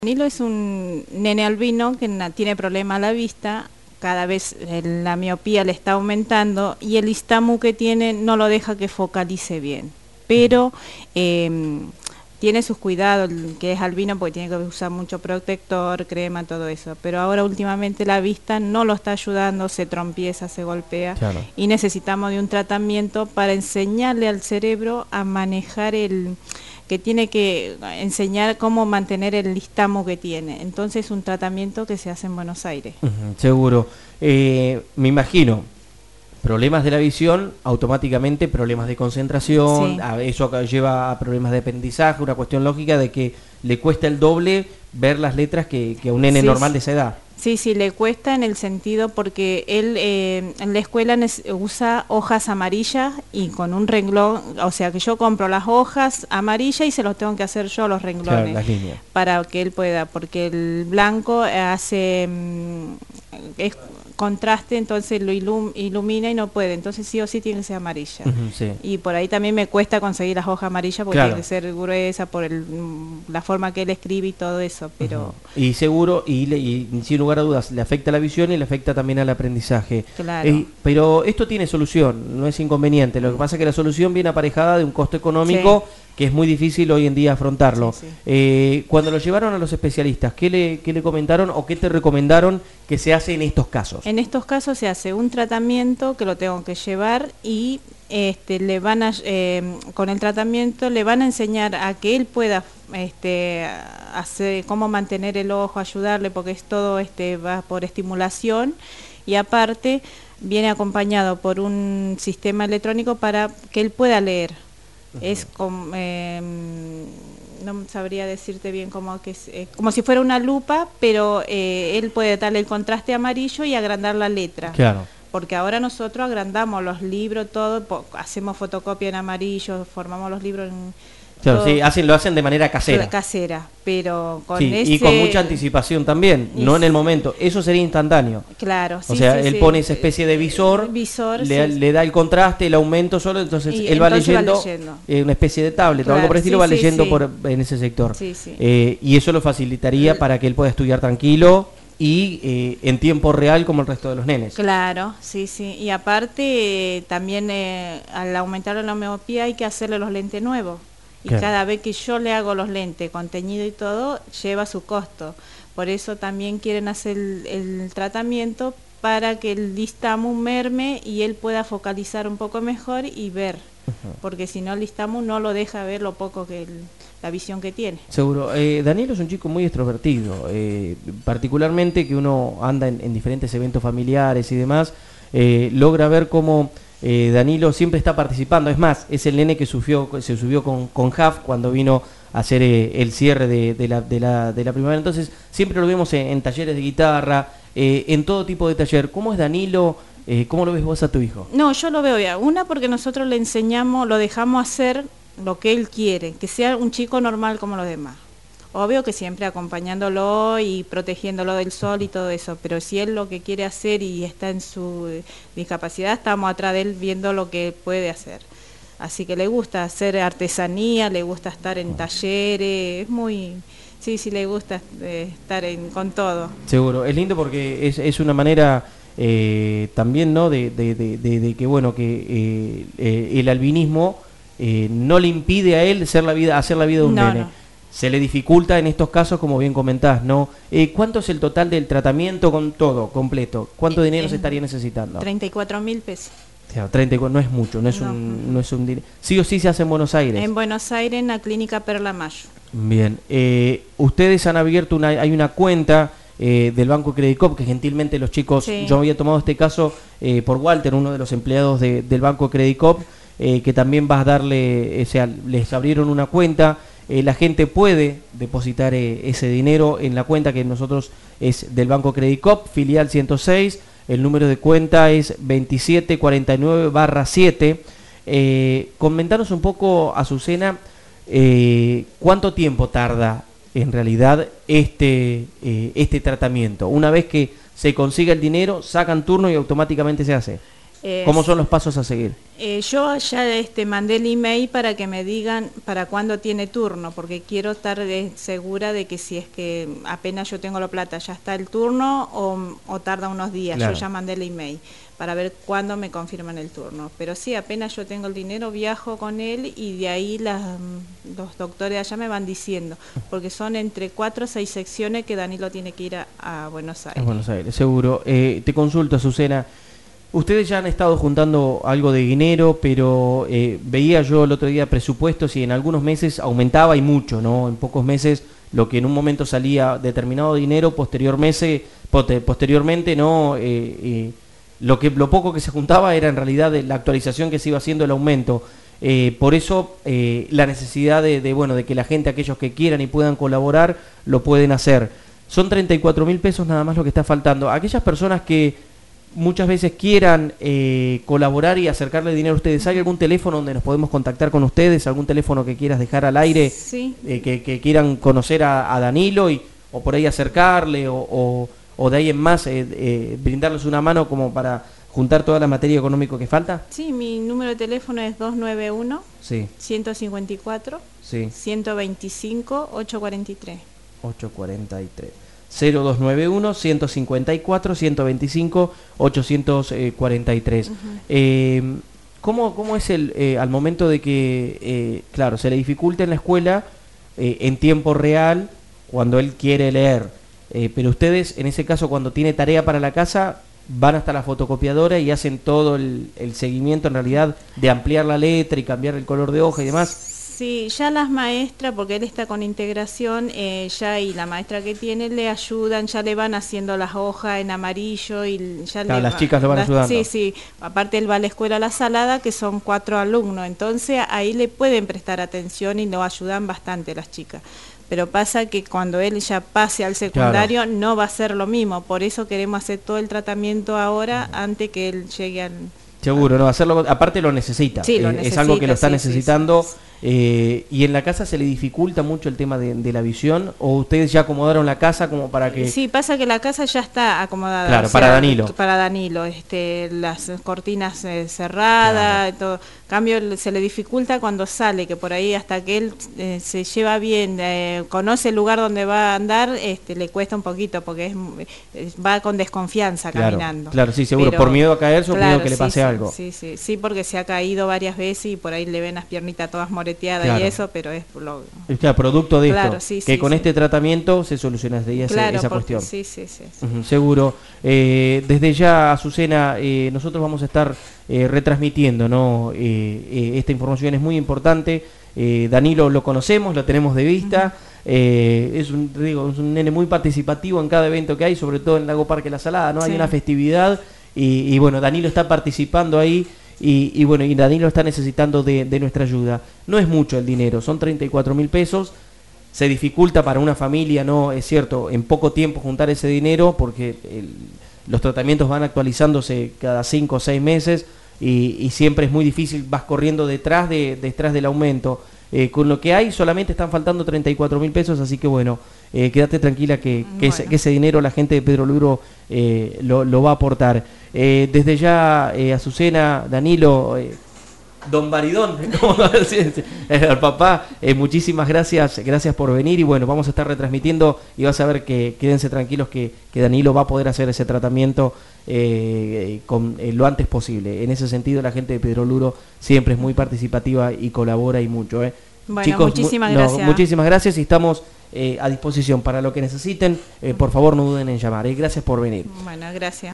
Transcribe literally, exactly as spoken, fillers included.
Danilo es un nene albino que tiene problema a la vista, cada vez la miopía le está aumentando y el istamu que tiene no lo deja que focalice bien, pero eh, tiene sus cuidados, que es albino porque tiene que usar mucho protector, crema, todo eso, pero ahora últimamente la vista no lo está ayudando, se trompieza, se golpea, claro. Y necesitamos de un tratamiento para enseñarle al cerebro a manejar el... que tiene que enseñar cómo mantener el istamu que tiene. Entonces es un tratamiento que se hace en Buenos Aires. Uh-huh, seguro. Eh, me imagino, problemas de la visión, automáticamente problemas de concentración, sí. a, eso lleva a problemas de aprendizaje, una cuestión lógica de que le cuesta el doble ver las letras que, que a un nene sí, normal de esa edad. Sí, sí, le cuesta en el sentido porque él eh, en la escuela usa hojas amarillas y con un renglón, o sea que yo compro las hojas amarillas y se los tengo que hacer yo los renglones, claro, las líneas, para que él pueda, porque el blanco hace es contraste, entonces lo ilum, ilumina y no puede, entonces sí o sí tiene que ser amarilla. Uh-huh, sí. Y por ahí también me cuesta conseguir las hojas amarillas porque claro. tiene que ser gruesa por el, la forma que él escribe y todo eso, pero... Uh-huh. Y seguro, y, le, y sin lugar a dudas, le afecta a la visión y le afecta también al aprendizaje. Claro. Eh, pero esto tiene solución, no es inconveniente, lo que pasa es que la solución viene aparejada de un costo económico sí. que es muy difícil hoy en día afrontarlo. Sí, sí. Eh, cuando lo llevaron a los especialistas, ¿qué le, qué le comentaron o qué te recomendaron que se hace en estos casos? En estos casos se hace un tratamiento que lo tengo que llevar y este, le van a, eh, con el tratamiento le van a enseñar a que él pueda este, hacer, cómo mantener el ojo, ayudarle, porque es todo este, va por estimulación y aparte viene acompañado por un sistema electrónico para que él pueda leer. Uh-huh. Es como... Eh, no sabría decirte bien cómo que es, eh, como si fuera una lupa, pero eh, él puede darle el contraste amarillo y agrandar la letra. Claro. Porque ahora nosotros agrandamos los libros, todo, po, hacemos fotocopia en amarillo, formamos los libros en... Claro, sí, hacen, lo hacen de manera casera. Casera, pero con sí, ese... y con mucha anticipación también, y no en el momento. Eso sería instantáneo. Claro, sí. O sea, sí, él sí. pone esa especie de visor, visor le, sí. le da el contraste, el aumento solo, entonces y él va entonces leyendo, va leyendo. Eh, una especie de tablet claro, o algo por el estilo, sí, va sí, leyendo sí. por en ese sector. Sí, sí. Eh, y eso lo facilitaría para que él pueda estudiar tranquilo y eh, en tiempo real como el resto de los nenes. Claro, sí, sí. Y aparte, eh, también eh, al aumentar la miopía hay que hacerle los lentes nuevos. Y claro. cada vez que yo le hago los lentes con teñido y todo, lleva su costo. Por eso también quieren hacer el, el tratamiento para que el istamu merme y él pueda focalizar un poco mejor y ver. Uh-huh. Porque si no, el istamu no lo deja ver lo poco que... El, la visión que tiene. Seguro. Eh, Danilo es un chico muy extrovertido, eh, particularmente que uno anda en, en diferentes eventos familiares y demás, eh, logra ver cómo eh, Danilo siempre está participando. Es más, es el nene que subió, se subió con, con Jaf cuando vino a hacer eh, el cierre de, de, la, de, la, de la primavera. Entonces, siempre lo vemos en, en talleres de guitarra, eh, en todo tipo de taller. ¿Cómo es Danilo? Eh, ¿Cómo lo ves vos a tu hijo? No, yo lo veo ya. Una, porque nosotros le enseñamos, lo dejamos hacer lo que él quiere, que sea un chico normal como los demás. Obvio que siempre acompañándolo y protegiéndolo del sol y todo eso, pero si él lo que quiere hacer y está en su discapacidad, estamos atrás de él viendo lo que puede hacer. Así que le gusta hacer artesanía, le gusta estar en talleres, es muy... Sí, sí, le gusta eh, estar en, con todo. Seguro, es lindo porque es, es una manera... Eh, también, ¿no? De, de, de, de, de que, bueno, que eh, eh, el albinismo... Eh, no le impide a él hacer la vida, hacer la vida de un no, nene. No. Se le dificulta en estos casos, como bien comentás, ¿no? Eh, ¿Cuánto es el total del tratamiento con todo, completo? ¿Cuánto eh, dinero eh, se estaría necesitando? treinta y cuatro mil pesos. Claro, treinta y cuatro, no es mucho, no es no. un no es un dinero. Sí o sí se hace en Buenos Aires. En Buenos Aires, en la clínica Perla Mayo. Bien. Eh, ustedes han abierto una, hay una cuenta eh, del Banco Credit Cop que gentilmente los chicos, sí. yo había tomado este caso eh, por Walter, uno de los empleados de, del Banco Credit Cop. Eh, que también vas a darle, o sea, les abrieron una cuenta, eh, la gente puede depositar eh, ese dinero en la cuenta que nosotros es del Banco Credit Cop, filial ciento seis, el número de cuenta es veintisiete cuarenta y nueve barra siete. Eh, comentanos un poco, Azucena, eh, cuánto tiempo tarda en realidad este, eh, este tratamiento. Una vez que se consiga el dinero, sacan turno y automáticamente se hace. Es, ¿Cómo son los pasos a seguir? Eh, yo ya este, mandé el email para que me digan para cuándo tiene turno, porque quiero estar de, segura de que si es que apenas yo tengo la plata ya está el turno o, o tarda unos días. Claro. Yo ya mandé el email para ver cuándo me confirman el turno. Pero sí, apenas yo tengo el dinero, viajo con él y de ahí las, los doctores allá me van diciendo, porque son entre cuatro o seis secciones que Danilo tiene que ir a, a Buenos Aires. A Buenos Aires, seguro. Eh, te consulto, Azucena. Ustedes ya han estado juntando algo de dinero, pero eh, veía yo el otro día presupuestos y en algunos meses aumentaba y mucho, ¿no? En pocos meses lo que en un momento salía determinado dinero, posterior meses, posteriormente no, eh, eh, lo que lo poco que se juntaba era en realidad de la actualización que se iba haciendo, el aumento. Eh, por eso eh, la necesidad de, de, bueno, de que la gente, aquellos que quieran y puedan colaborar, lo pueden hacer. Son treinta y cuatro mil pesos nada más lo que está faltando. Aquellas personas que muchas veces quieran eh, colaborar y acercarle dinero a ustedes, ¿hay algún teléfono donde nos podemos contactar con ustedes? ¿Algún teléfono que quieras dejar al aire? Sí. Eh, que, que quieran conocer a, a Danilo y, o por ahí acercarle o, o, o de ahí en más eh, eh, brindarles una mano como para juntar toda la materia económica que falta? Sí, mi número de teléfono es dos nueve uno, sí. ciento cincuenta y cuatro, sí. ciento veinticinco, ochocientos cuarenta y tres. ochocientos cuarenta y tres. cero dos nueve uno, ciento cincuenta y cuatro, ciento veinticinco, ochocientos cuarenta y tres. Uh-huh. eh, ¿cómo, ¿Cómo es el eh, al momento de que, eh, claro, se le dificulta en la escuela eh, en tiempo real cuando él quiere leer? Eh, pero ustedes, en ese caso, cuando tiene tarea para la casa, van hasta la fotocopiadora y hacen todo el, el seguimiento, en realidad, de ampliar la letra y cambiar el color de hoja y demás. Sí, ya las maestras, porque él está con integración, eh, ya y la maestra que tiene le ayudan, ya le van haciendo las hojas en amarillo y ya claro, le las chicas lo van las, ayudando. Sí, sí, aparte él va a la escuela La Salada, que son cuatro alumnos, entonces ahí le pueden prestar atención y lo ayudan bastante las chicas. Pero pasa que cuando él ya pase al secundario, claro, no va a ser lo mismo, por eso queremos hacer todo el tratamiento ahora antes que él llegue al... Seguro, no, hacerlo, aparte lo necesita, sí, lo eh, necesita, es algo que lo está sí, necesitando. Sí, sí. Eh, ¿Y en la casa se le dificulta mucho el tema de, de la visión? ¿O ustedes ya acomodaron la casa como para que...? Sí, pasa que la casa ya está acomodada. Claro, o sea, para Danilo. Para Danilo, este, las cortinas eh, cerradas, claro, todo. Cambio, se le dificulta cuando sale, que por ahí hasta que él eh, se lleva bien, eh, conoce el lugar donde va a andar, este, le cuesta un poquito, porque es, es va con desconfianza claro, caminando. Claro, sí, seguro, pero, por miedo a caerse o claro, miedo que le pase sí, algo. Sí, sí, sí, porque se ha caído varias veces y por ahí le ven las piernitas todas moreteadas, claro, y eso, pero es lo... Es claro, producto de claro, esto, sí, que sí, con sí. este tratamiento se soluciona esa, claro, esa porque, cuestión. Sí, sí, sí. sí. Uh-huh, seguro. Eh, desde ya, Azucena, eh, nosotros vamos a estar eh, retransmitiendo, ¿no? Eh, eh, esta información es muy importante. Eh, Danilo lo conocemos, lo tenemos de vista. Uh-huh. eh, es, un, digo, es un nene muy participativo en cada evento que hay, sobre todo en Lago Parque La Salada, ¿no? Sí. Hay una festividad y, y bueno, Danilo está participando ahí. Y, y bueno, y Danilo está necesitando de, de nuestra ayuda. No es mucho el dinero, son treinta y cuatro mil pesos. Se dificulta para una familia, no es cierto, en poco tiempo juntar ese dinero porque el, los tratamientos van actualizándose cada cinco o seis meses y, y siempre es muy difícil, vas corriendo detrás, de, detrás del aumento. Eh, con lo que hay solamente están faltando treinta y cuatro mil pesos, así que bueno, eh, quédate tranquila que, que, bueno. ese, que ese dinero la gente de Pedro Luro eh, lo, lo va a aportar. Eh, desde ya, eh, Azucena, Danilo, eh, Don Baridón, ¿cómo decir? El papá, eh, muchísimas gracias, gracias por venir y bueno, vamos a estar retransmitiendo y vas a ver que quédense tranquilos que, que Danilo va a poder hacer ese tratamiento eh, con eh, lo antes posible. En ese sentido, la gente de Pedro Luro siempre es muy participativa y colabora y mucho. ¿eh? Bueno, Chicos, muchísimas mu gracias. No, muchísimas gracias y estamos eh, a disposición para lo que necesiten. Eh, por favor, no duden en llamar. ¿eh? Gracias por venir. Bueno, gracias.